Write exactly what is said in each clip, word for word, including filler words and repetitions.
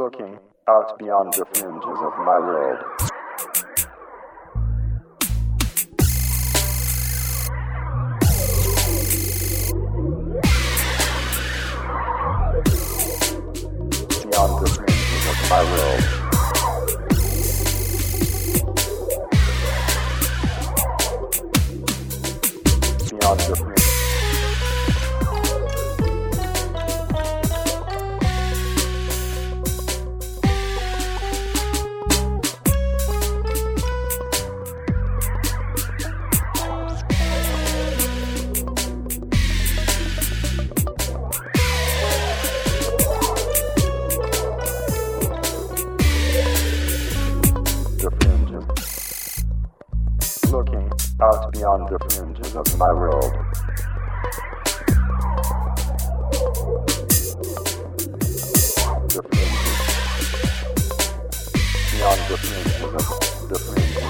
looking out beyond the fringes of my world. Beyond the fringes of my world. Beyond the fringes. Looking out beyond the fringes of my world. The fringes. Beyond the fringes of the fringes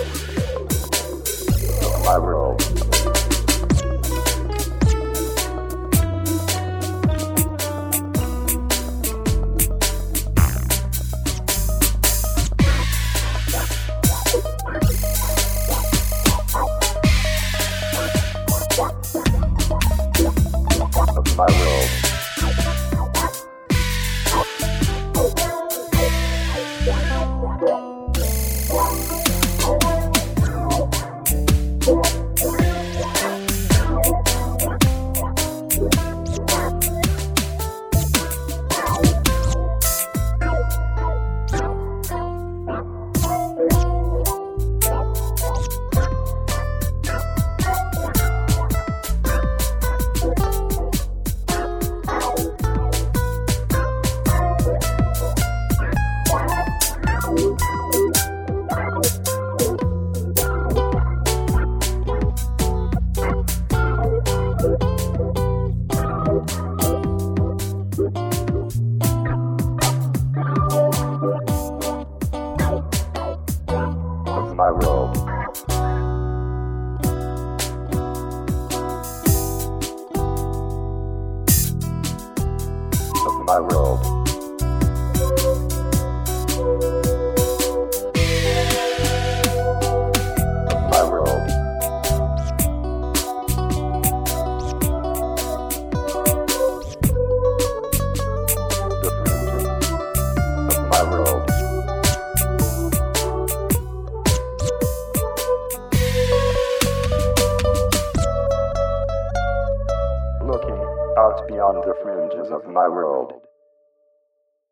of my world. My world. My world. Of my world. Of my world. The fringes of my world. Looking out beyond the fringes of my world.